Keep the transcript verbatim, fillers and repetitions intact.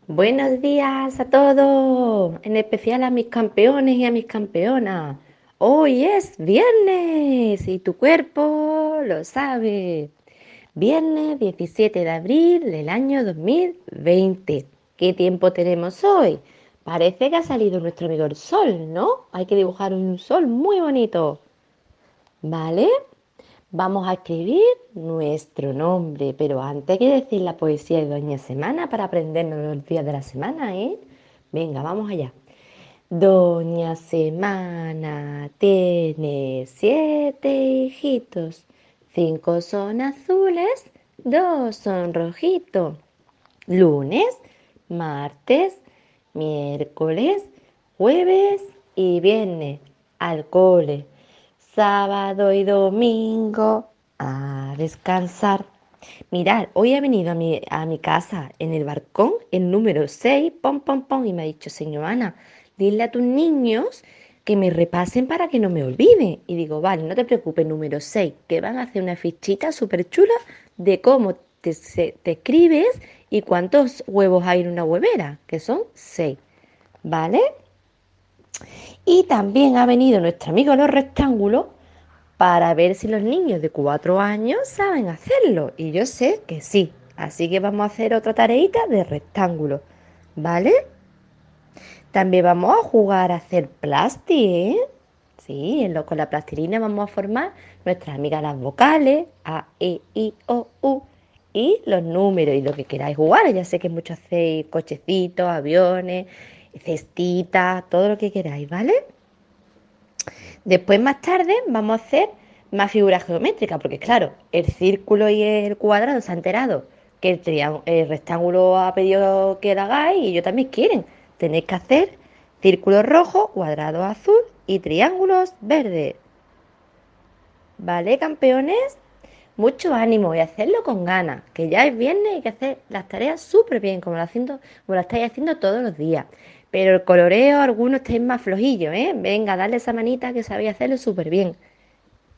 Buenos días a todos, en especial a mis campeones y a mis campeonas. Hoy es viernes y tu cuerpo lo sabe. Viernes diecisiete de abril del año dos mil veinte. ¿Qué tiempo tenemos hoy? Parece que ha salido nuestro amigo el sol, ¿no? Hay que dibujar un sol muy bonito. ¿Vale? Vamos a escribir nuestro nombre, pero antes hay que decir la poesía de Doña Semana para aprendernos los días de la semana, ¿eh? Venga, vamos allá. Doña Semana tiene siete hijitos. Cinco son azules, dos son rojitos. Lunes, martes, miércoles, jueves y viernes al cole. Sábado y domingo a descansar. Mirad, hoy ha venido a mi, a mi casa en el balcón el número seis, pom, pom, pom, y me ha dicho, señor Ana, dile a tus niños que me repasen para que no me olviden. Y digo, vale, no te preocupes, número seis, que van a hacer una fichita súper chula de cómo te, se- te escribes y cuántos huevos hay en una huevera, que son seis, ¿vale? Y también ha venido nuestro amigo los rectángulos para ver si los niños de cuatro años saben hacerlo. Y yo sé que sí. Así que vamos a hacer otra tareita de rectángulo, ¿vale? También vamos a jugar a hacer plasti, ¿eh? Sí, en lo, con la plastilina vamos a formar nuestras amigas las vocales, A, E, I, O, U, y los números y lo que queráis jugar. Ya sé que muchos hacéis cochecitos, aviones, cestitas, todo lo que queráis, ¿vale? Después, más tarde, vamos a hacer más figuras geométricas, porque claro, el círculo y el cuadrado se han enterado que el, triángulo, el rectángulo ha pedido que lo hagáis y ellos también quieren. Tenéis que hacer círculos rojos, cuadrados azul y triángulos verdes. ¿Vale, campeones? Mucho ánimo y hacerlo con ganas, que ya es viernes y hay que hacer las tareas súper bien, como lo, haciendo, como lo estáis haciendo todos los días. Pero el coloreo, algunos estáis más flojillos, ¿eh? Venga, dale esa manita que sabéis hacerlo súper bien.